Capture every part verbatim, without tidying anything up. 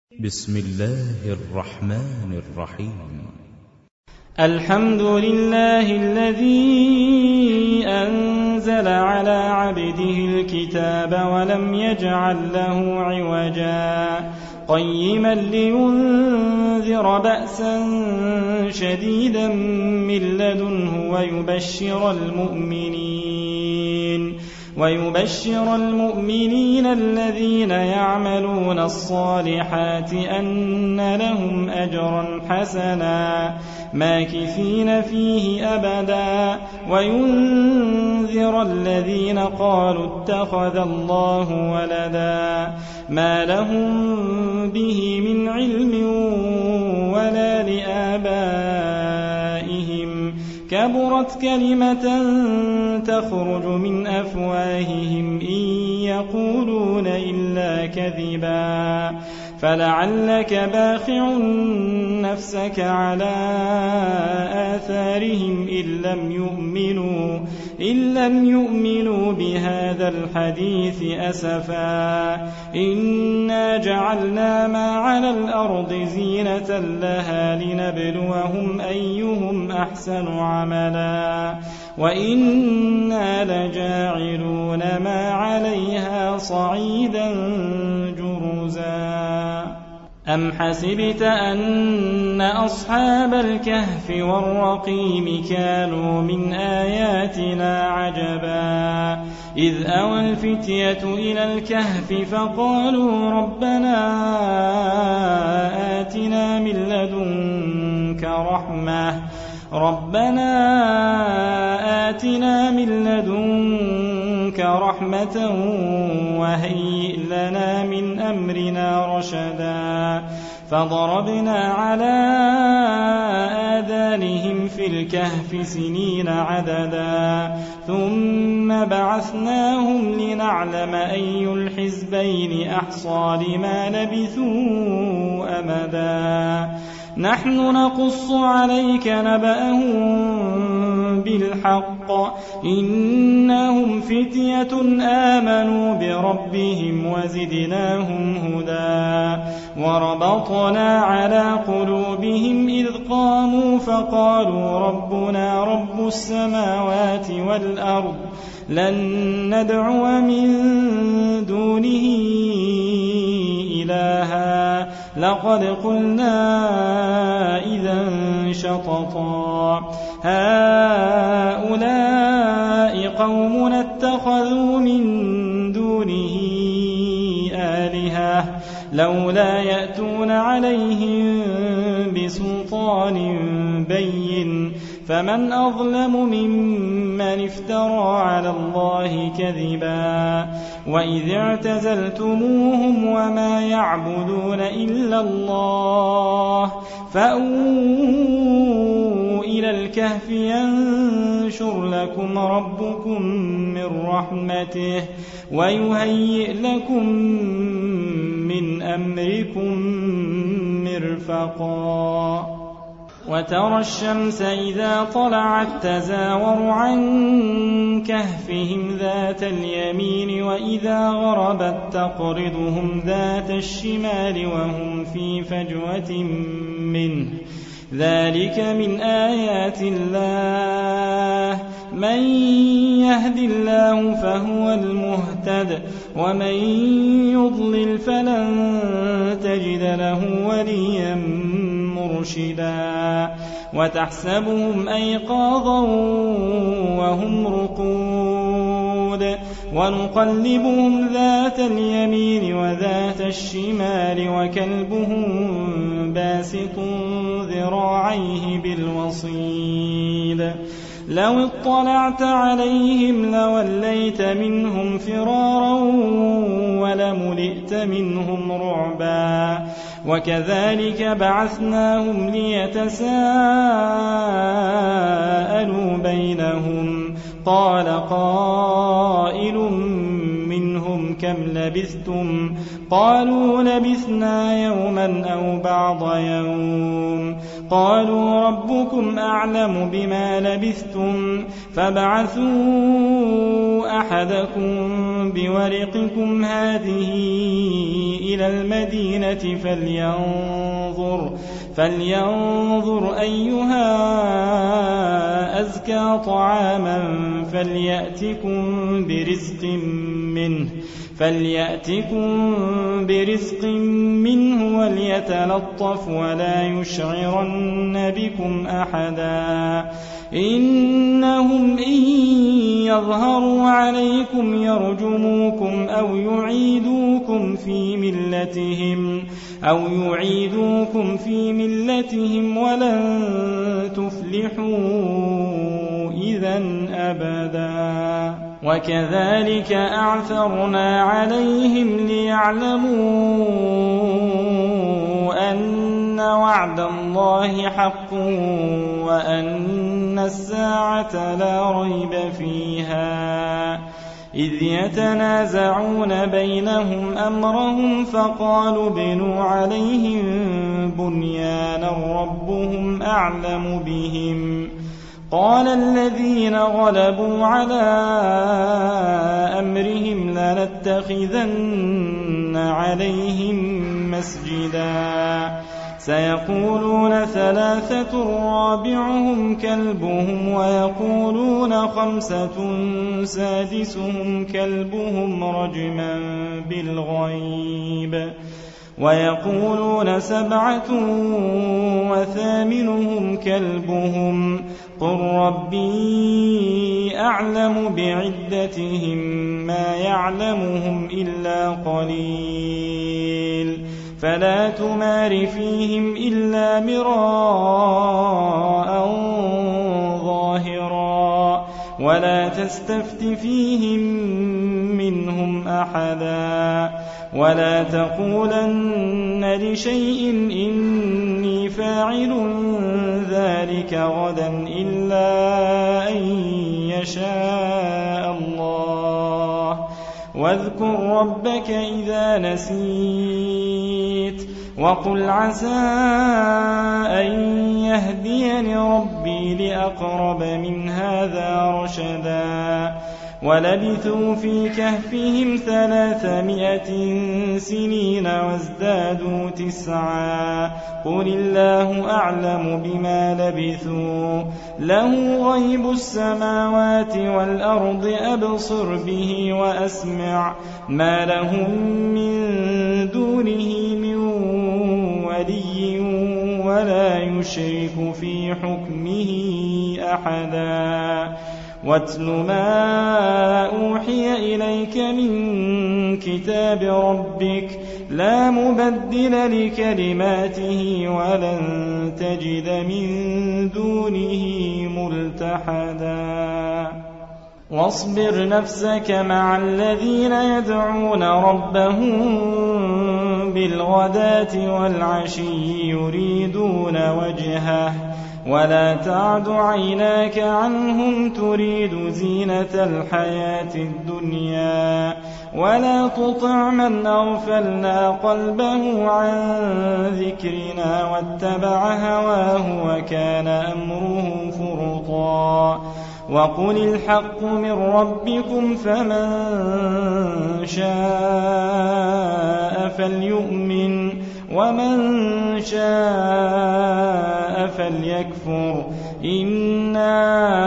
بسم الله الرحمن الرحيم. الحمد لله الذي أنزل على عبده الكتاب ولم يجعل له عوجا قيما لينذر بأسا شديدا من لدنه ويبشر المؤمنين ويبشر المؤمنين الذين يعملون الصالحات أن لهم أجرا حسنا ماكثين فيه أبدا وينذر الذين قالوا اتخذ الله ولدا ما لهم به من علم ولا لآبائهم كبرت كلمة تخرج من أفواههم إن يقولون إلا كذبا فلعلك باخع نفسك على آثارهم إن لم يؤمنوا إن لم يؤمنوا بهذا الحديث أسفا إنا جعلنا ما على الأرض زينة لها لنبلوهم أيهم أحسن عملا وإنا لجاعلون ما عليها صعيدا جرزا أم حسبت أن أصحاب الكهف والرقيم كانوا من آياتنا عجبا إذ أوى الفتية إلى الكهف فقالوا ربنا آتنا من لدنك رحمة ربنا آتنا من لدنك رحمة وهيئ لنا من أمرنا رشدا فضربنا على آذانهم في الكهف سنين عددا ثم بعثناهم لنعلم أي الحزبين أحصى لما لبثوا أمدا نحن نقص عليك نبأهم بالحق إنهم فتية آمنوا بربهم وزدناهم هدى وربطنا على قلوبهم إذ قاموا فقالوا ربنا رب السماوات والأرض لن ندعو من دونه إلها لقد قلنا إذا شططا هؤلاء قومنا اتخذوا من دونه آلهة لولا يأتون عليهم بسلطان بين فمن أظلم ممن افترى على الله كذبا وإذ اعتزلتموهم وما يعبدون إلا الله فأووا إلى الكهف ينشر لكم ربكم من رحمته ويهيئ لكم من أمركم مرفقا وترى الشمس إذا طلعت تزاور عن كهفهم ذات اليمين وإذا غربت تقرضهم ذات الشمال وهم في فجوة منه ذلك من آيات الله من يهد الله فهو المهتد ومن يضلل فلن تجد له وليا مرشدا وتحسبهم أيقاظا وهم رقود ونقلبهم ذات اليمين وذات الشمال وكلبهم باسط ذراعيه بالوصيد لو اطلعت عليهم لوليت منهم فرارا ولملئت منهم رعبا وكذلك بعثناهم ليتساءلوا بينهم قال قائل منهم كم لبثتم قالوا لبثنا يوما أو بعض يوم قالوا ربكم أعلم بما لبثتم فابعثوا أحدكم بورقكم هذه إلى المدينة فلينظر, فلينظر أيها أزكى طعاما فليأتكم برزق منه فليأتكم برزق منه وليتلطف ولا يشعرن بكم أحدا إنهم إن يظهروا عليكم يرجموكم أو يعيدوكم في ملتهم أو يعيدوكم في ملتهم ولن تفلحوا إذا أبدا وكذلك أعثرنا عليهم ليعلموا أن وعد الله حق وأن الساعة لا ريب فيها إذ يتنازعون بينهم أمرهم فقالوا ابنوا عليهم بنيانا ربهم أعلم بهم قال الذين غلبوا على أمرهم لنتخذن عليهم مسجدا سيقولون ثلاثة رابعهم كلبهم ويقولون خمسة سادسهم كلبهم رجما بالغيب ويقولون سبعة وثامنهم كلبهم قل ربي أعلم بعدتهم ما يعلمهم إلا قليل فلا تمار فيهم إلا مراء ظاهرا ولا تستفت فيهم منهم أحدا ولا تقولن لشيء إني فاعل ذلك غدا إلا أن يشاء الله واذكر ربك إذا نسيت وقل عسى أن يهديني ربي لأقرب من هذا رشدا ولبثوا في كهفهم ثلاثمائة سنين وازدادوا تسعا قل الله أعلم بما لبثوا له غيب السماوات والأرض أبصر به وأسمع ما لهم من دونه من ولي ولا يشرك في حكمه أحدا واتل ما أوحي إليك من كتاب ربك لا مبدل لكلماته ولن تجد من دونه ملتحدا واصبر نفسك مع الذين يدعون ربهم بالغداة والعشي يريدون وجهه ولا تعد عيناك عنهم تريد زينة الحياة الدنيا ولا تطع من أغفلنا قلبه عن ذكرنا واتبع هواه وكان أمره فرطا وقل الحق من ربكم فمن شاء فليؤمن ومن شاء فليكفر إنا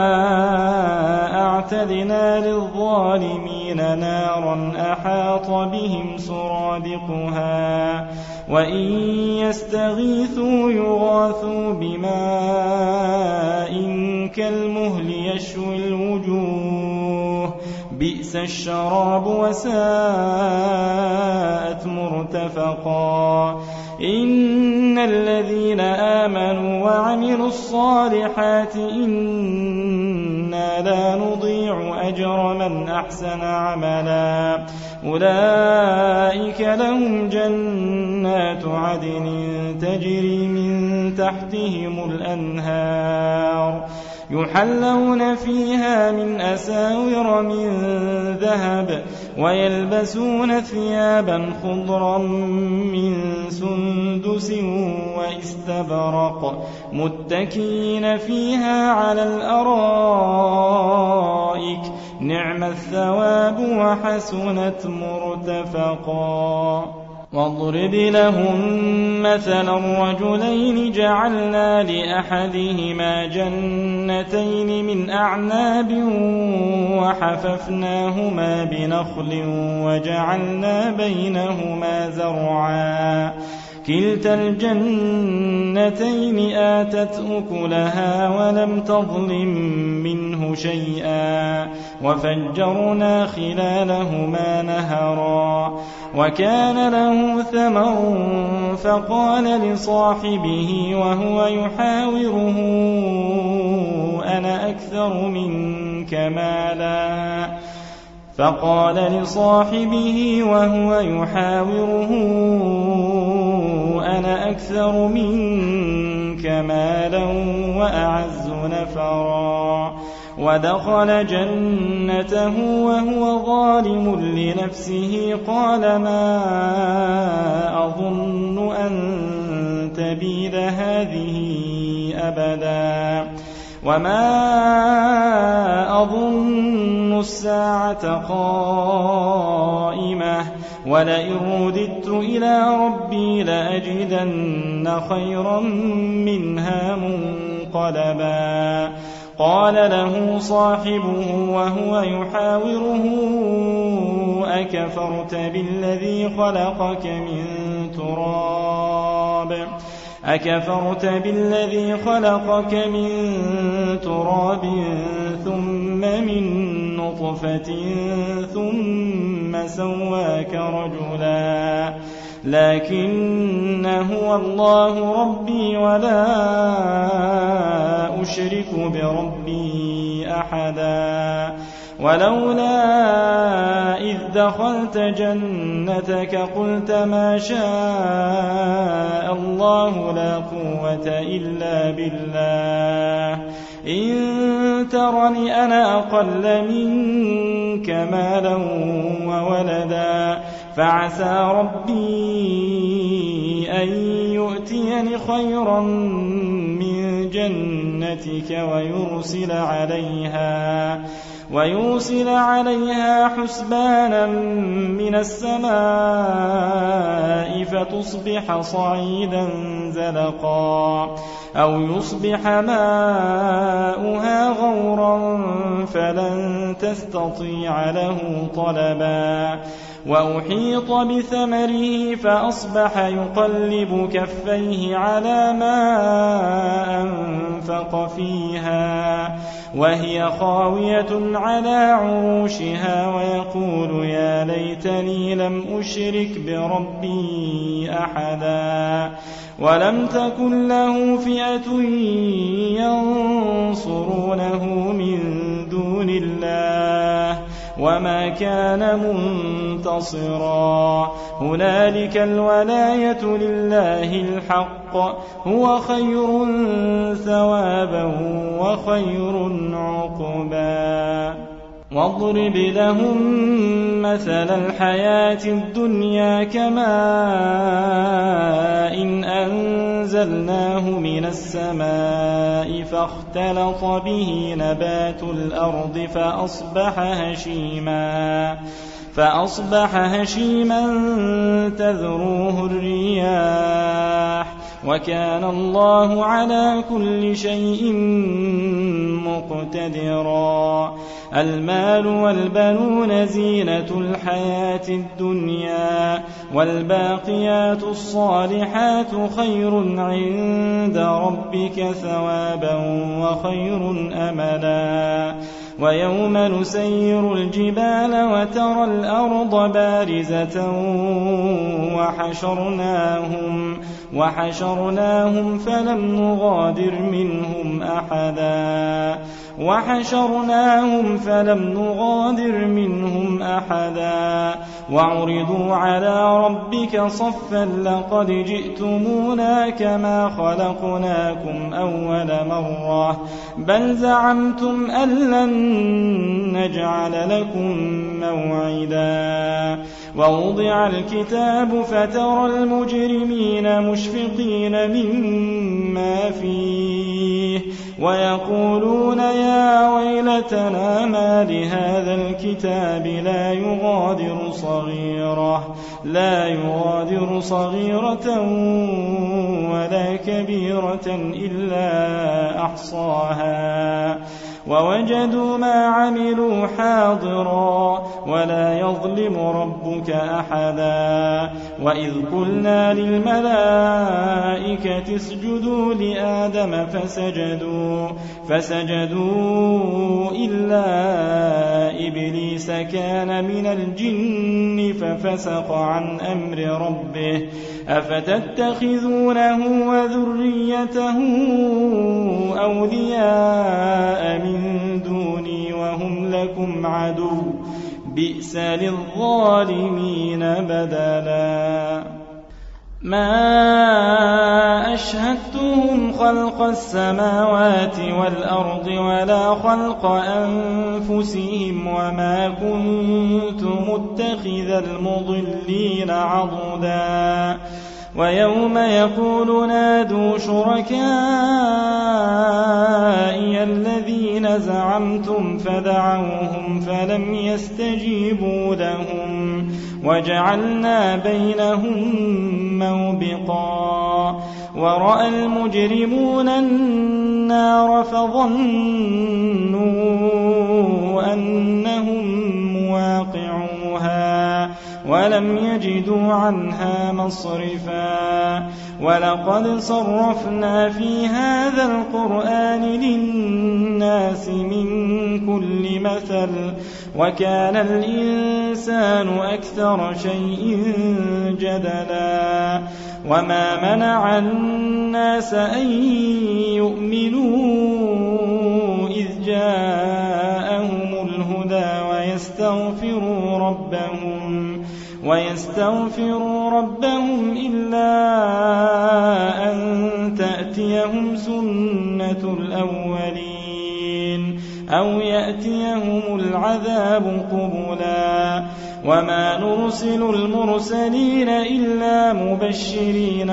أعتدنا للظالمين نارا أحاط بهم سرادقها وإن يستغيثوا يغاثوا بماء كالمهل يشوي الوجوه بئس الشراب وساءت مرتفقا إن الذين آمنوا وعملوا الصالحات إنا لا نضيع أجر من أحسن عملا أولئك لهم جنات عدن تجري من تحتهم الأنهار يحلون فيها من أساور من ذهب ويلبسون ثيابا خضرا من سندس واستبرق متكئين فيها على الأرائك نعم الثواب وحسنت مرتفقا. واضرب لهم مثلا الرجلين جعلنا لأحدهما جنتين من أعناب وحففناهما بنخل وجعلنا بينهما زرعا كلتا الجنتين آتت أكلها ولم تظلم منه شيئا وفجرنا خلالهما نهرا وكان له ثمر فقال لصاحبه وهو يحاوره أنا أكثر منك مالا فقال لصاحبه وهو يحاوره أنا أكثر منك مالا وأعز نفرا ودخل جنته وهو ظالم لنفسه قال ما أظن أن تبيد هذه أبدا وما أظن الساعة قائمة ولئن رددت إلى ربي لأجدن خيرا منها منقلبا. قال له صاحبه وهو يحاوره أكفرت بالذي خلقك من تراب أكفرت بالذي خلقك من تراب ثم من نطفة ثم سواك رجلا لكن هو الله ربي ولا أشرك بربي أحدا ولولا إذ دخلت جنتك قلت ما شاء الله لا قوة إلا بالله إن ترني أنا أقل منك مالا وولدا فعسى ربي أن يؤتيني خيرا من جنتك ويرسل عليها ويرسل عليها حسبانا من السماء فتصبح صعيدا زلقا أو يصبح ماؤها غورا فلن تستطيع له طلبا وأحيط بثمره فأصبح يقلب كفيه على ما أنفق فيها وهي خاوية على عروشها ويقول يا ليتني لم أشرك بربي أحدا ولم تكن له فئة ينصرونه من دون الله وما كان منتصرا هنالك الولاية لله الحق هو خير ثوابا وخير عقبا. واضرب لهم مثل الحياة الدنيا كماء إن أنزلناه من السماء فاختلط به نبات الأرض فأصبح هشيما فأصبح هشيما تذروه الرياح وكان الله على كل شيء مقتدرا. المال والبنون زينة الحياة الدنيا والباقيات الصالحات خير عند ربك ثوابا وخير أملا. ويوم نسير الجبال وترى الأرض بارزة وحشرناهم وحشرناهم فلم نغادر منهم أحدا وحشرناهم فلم نغادر منهم أحدا وعرضوا على ربك صفا لقد جئتمونا كما خلقناكم أول مرة بل زعمتم أن لن نجعل لكم موعدا ووضع الكتاب فترى المجرمين مشفقين مما فيه ويقولون يا ويلتنا ما لهذا الكتاب لا يغادر صغيرة لا يغادر صغيرة ولا كبيرة إلا أحصاها ووجدوا ما عملوا حاضرا ولا يظلم ربك أحدا وإذ قلنا للملائكة اسجدوا لآدم فسجدوا فسجدوا إلا إبليس كان من الجن ففسق عن أمر ربه أفتتخذونه وذريته أولياء من دوني وهم لكم عدو بئس للظالمين بدلا ما أشهدتهم خلق السماوات والأرض ولا خلق أنفسهم وما كنت متخذ المضلين عضدا ويوم يقول نادوا شركائي الذين زعمتم فدعوهم فلم يستجيبوا لهم وجعلنا بينهم موبقا ورأى المجرمون النار فظنوا أنهم مواقعوها ولم يجدوا عنها مصرفا ولقد صرفنا في هذا القرآن للناس من كل مثل وكان الإنسان أكثر شيء جدلا وما منع الناس أن يؤمنوا إذ جاءهم الهدى ويستغفروا ربهم ويستغفروا ربهم إلا أن تأتيهم سنة الأولين أو يأتيهم العذاب قبلا وما نرسل المرسلين إلا مبشرين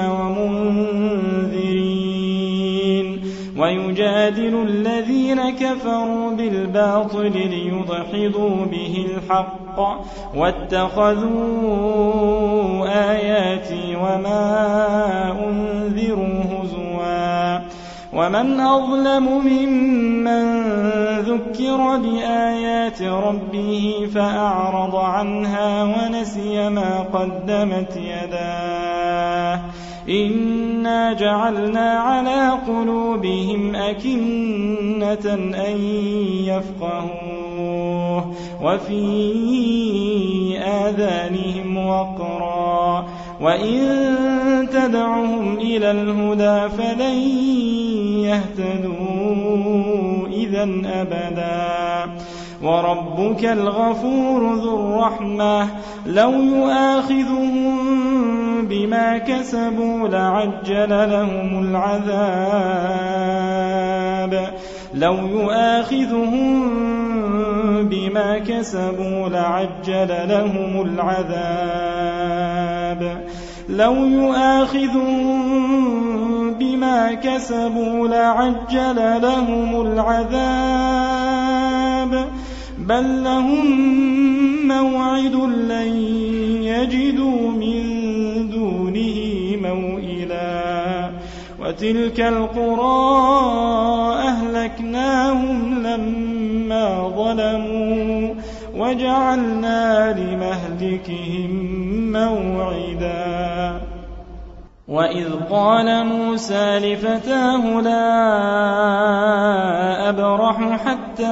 ومنذرين ويجادل الذين كفروا بالباطل ليدحضوا به الحق واتخذوا آياتي وما أنذروا هزوا ومن أظلم ممن ذكر بآيات ربه فأعرض عنها ونسي ما قدمت يداه إنا جعلنا على قلوبهم أكنة أن يفقهوه وفي آذانهم وقرا وإن تدعهم إلى الهدى فلن يهتدوا إذن أبدا وربك الغفور ذو الرحمة لو يؤاخذهم بما كسبوا لعجل لهم العذاب لو يؤاخذهم بما كسبوا لعجل لهم العذاب لو يؤاخذهم بما كسبوا لعجل لهم العذاب بل لهم موعد لن يجدوا من دونه موئلا وتلك القرى أهلكناهم لما ظلموا وجعلنا لمهلكهم موعدا وإذ قال موسى لفتاه لا أبرح حتى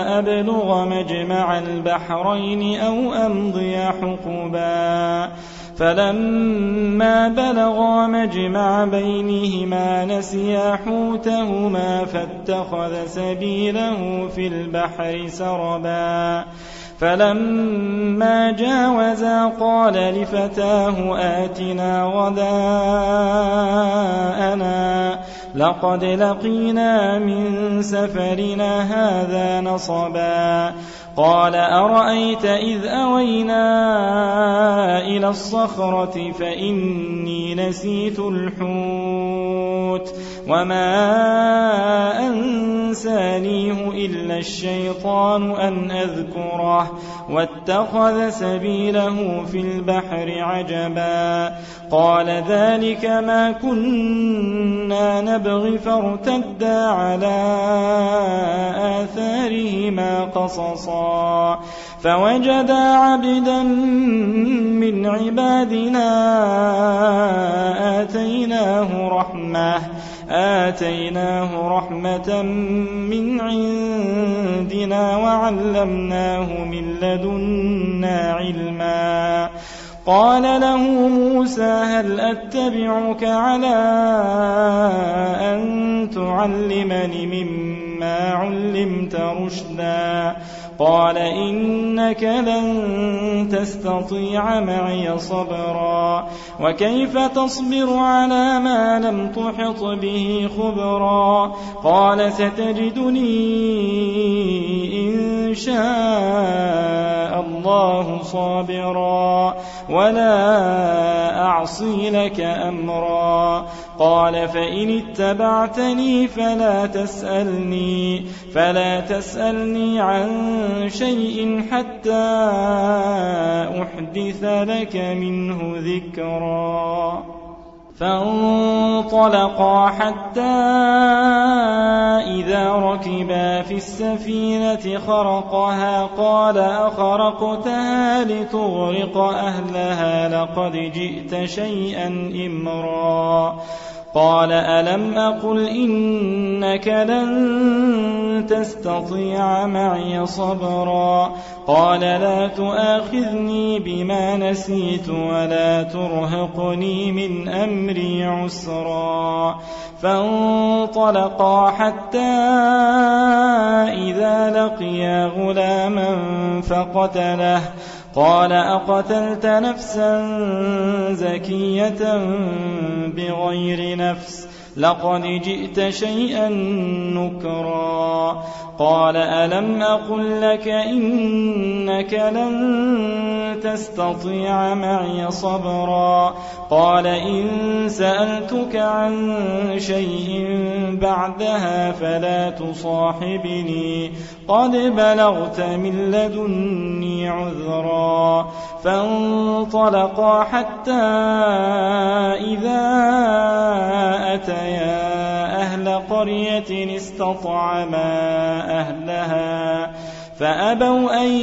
أبلغ مجمع البحرين أو أمضي حقبا فلما بلغا مجمع بينهما نسيا حوتهما فاتخذ سبيله في البحر سربا فلما جاوزا قال لفتاه آتنا غداءنا لقد لقينا من سفرنا هذا نصبا قال أرأيت إذ أوينا إلى الصخرة فإني نسيت الحوت وما أنسانيه إلا الشيطان أن أذكره واتخذ سبيله في البحر عجبا قال ذلك ما كنا نبغي فارتدا على آثارهما قصصا فوجدا عبدا من عبادنا آتيناه رحمة آتيناه رحمة من عندنا وعلمناه من لدنا علما قال له موسى هل أتبعك على أن تعلمني مما علمت رشدا قال إنك لن تستطيع معي صبرا وكيف تصبر على ما لم تحط به خبرا قال ستجدني إن شاء الله صابرا ولا أعصي لك أمرا قال فإن اتبعتني فلا تسألني فلا تسألني عن شيء حتى أحدث لك منه ذكرا فانطلقا حتى إذا ركبا في السفينة خرقها قال أخرقتها لتغرق أهلها لقد جئت شيئا إمرا قال ألم أقل إنك لن تستطيع معي صبرا قال لا تؤاخذني بما نسيت ولا ترهقني من أمري عسرا فانطلقا حتى إذا لقيا غلاما فقتله قال أقتلت نفسا زكية بغير نفس لقد جئت شيئا نكرا قال ألم أقل لك إنك لن تستطيع معي صبرا قال إن سألتك عن شيء بعدها فلا تصاحبني قد بلغت من لدني عذرا فانطلقا حتى إذا أتيا أهل قرية استطعما أهلها فأبوا أن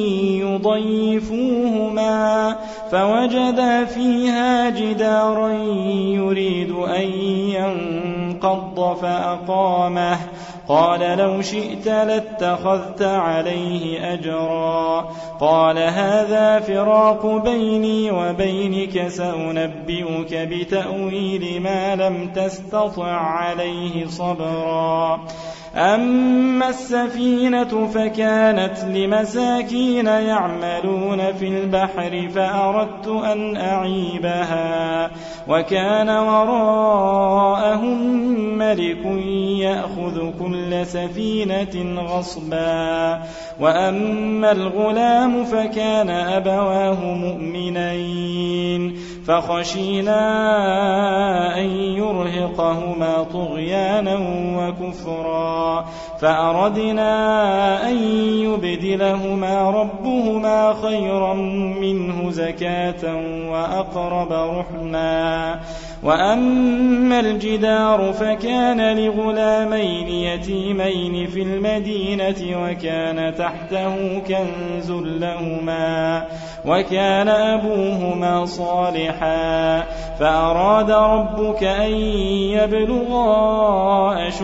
يضيفوهما فوجدا فيها جدارا يريد أن ينقض فأقامه قال لو شئت لاتخذت عليه أجرا قال هذا فراق بيني وبينك سأنبئك بتأويل ما لم تستطع عليه صبرا أما السفينة فكانت لمساكين يعملون في البحر فأردت أن أعيبها وكان وراءهم ملك يأخذ كل سفينة غصبا وأما الغلام فكان أبواه مؤمنين فخشينا أن يرهقهما طغيانا وكفرا فأردنا أن يبدلهما ربهما خيرا منه زكاة وأقرب رحما وأما الجدار فكان لغلامين يتيمين في المدينة وكان تحته كنز لهما وكان أبوهما صالحا فأراد ربك أن يبلغا أشدهما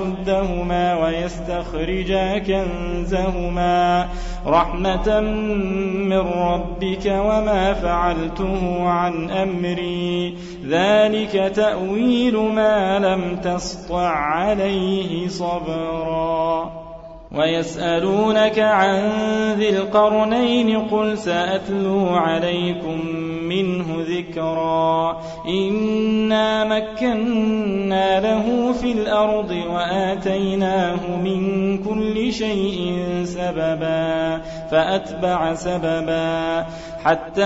أشدهما ويستخرجا كنزهما رحمة من ربك وما فعلته عن أمري ذلك تأويل ما لم تسطع عليه صبرا ويسألونك عن ذي القرنين قل سأتلو عليكم منه ذكرا إنا مكنا له في الأرض وآتيناه من كل شيء سببا فأتبع سببا حتى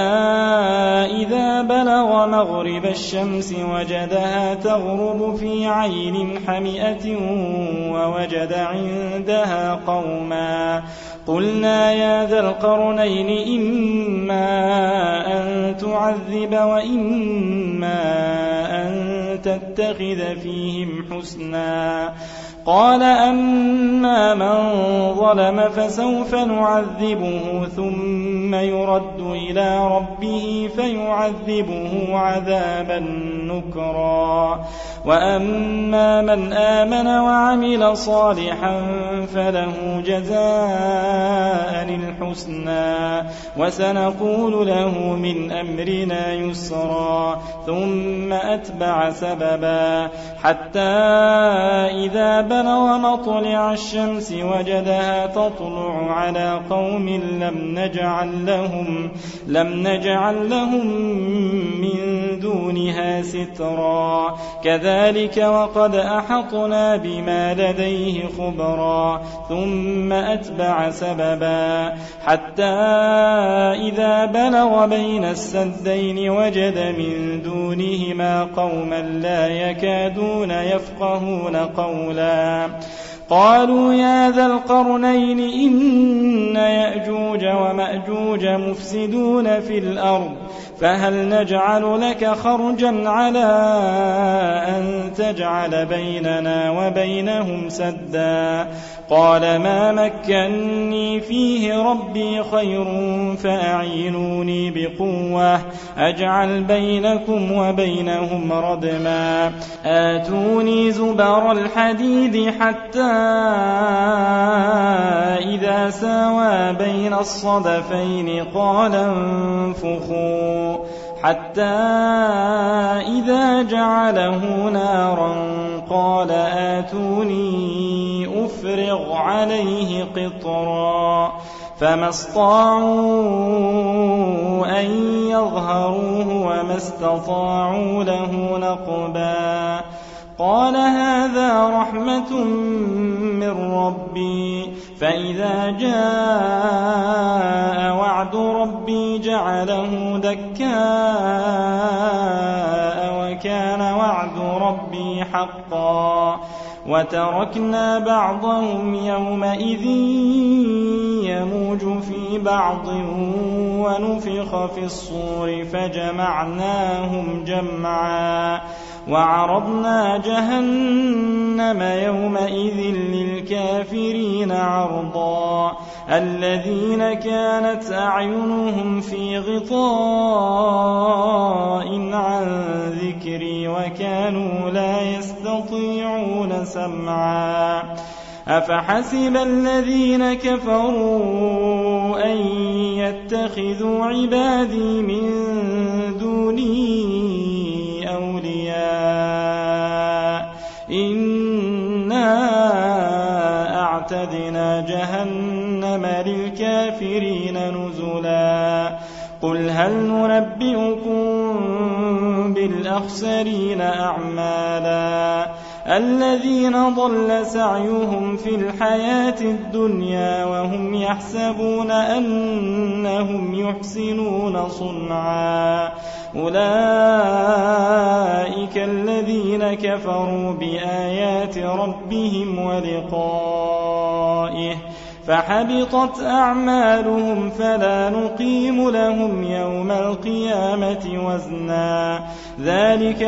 إذا بلغ مغرب الشمس وجدها تغرب في عين حمئة ووجد عندها قوما قلنا يا ذا القرنين إما أن تعذب وإما أن تتخذ فيهم حسنا قال أما من ظلم فسوف نعذبه ثم يرد إلى ربه فيعذبه عذابا نكرا وأما من آمن وعمل صالحا فله جزاء الحسنى وسنقول له من أمرنا يسرا ثم أتبع سببا حتى إذا بلغ مطلع الشمس وجدها تطلع على قوم لم نجعل لهم لم نجعل لهم من دونها سترا كذلك وقد أحطنا بما لديه خبرا ثم أتبع سببا حتى إذا بلغ بين السدين وجد من دونهما قوما لا يكادون يفقهون قولا قالوا يا ذا القرنين إن يأجوج ومأجوج مفسدون في الأرض فهل نجعل لك خرجا على أن تجعل بيننا وبينهم سدا قال ما مكني فيه ربي خير فأعينوني بقوة أجعل بينكم وبينهم ردما آتوني زبر الحديد حتى إذا ساوى بين الصدفين قال انفخوا حتى إذا جعله نارا قال آتوني أفرغ عليه قطرا فما استطاعوا أن يظهروه وما استطاعوا له نقبا قال هذا رحمة من ربي فإذا جاء وعد ربي جعله دكاء وكان وعد ربي حقا وتركنا بعضهم يومئذ يموج في بعض ونفخ في الصور فجمعناهم جمعا وعرضنا جهنم يومئذ للكافرين عرضا الذين كانت أعينهم في غطاء عن ذكري وكانوا لا يستطيعون سمعا أفحسب الذين كفروا أن يتخذوا عبادي من دوني أولياء إنا أعتدنا جهنم للكافرين نزلا قل هل ننبئكم بالأخسرين أعمالا الذين ضل سعيهم في الحياة الدنيا وهم يحسبون أنهم يحسنون صنعا أولئك الذين كفروا بآيات ربهم ولقائه فحبطت أعمالهم فلا نقيم لهم يوم القيامة وزنا ذلك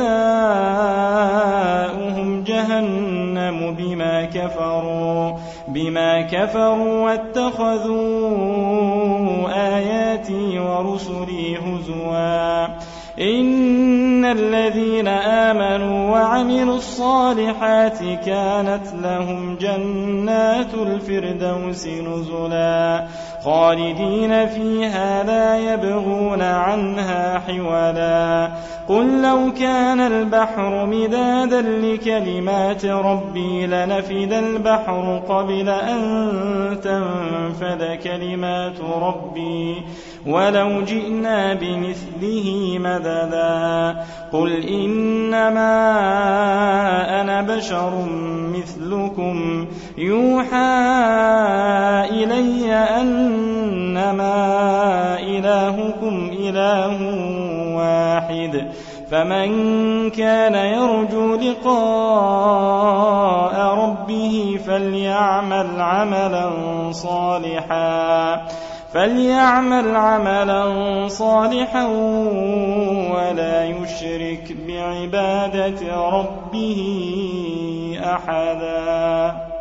جزاؤهم جهنم بما كفروا بما كفروا واتخذوا آياتي ورسلي هزوا إن إن الذين آمنوا وعملوا الصالحات كانت لهم جنات الفردوس نزلا خالدين فيها لا يبغون عنها حولا قل لو كان البحر مدادا لكلمات ربي لنفد البحر قبل أن تنفد كلمات ربي ولو جئنا بمثله مددا قل إنما أنا بشر مثلكم يوحى إلي أنما إلهكم إله واحد فمن كان يرجو لقاء ربه فليعمل عملا صالحا فليعمل عملا صالحا ولا يشرك بعبادة ربه أحدا.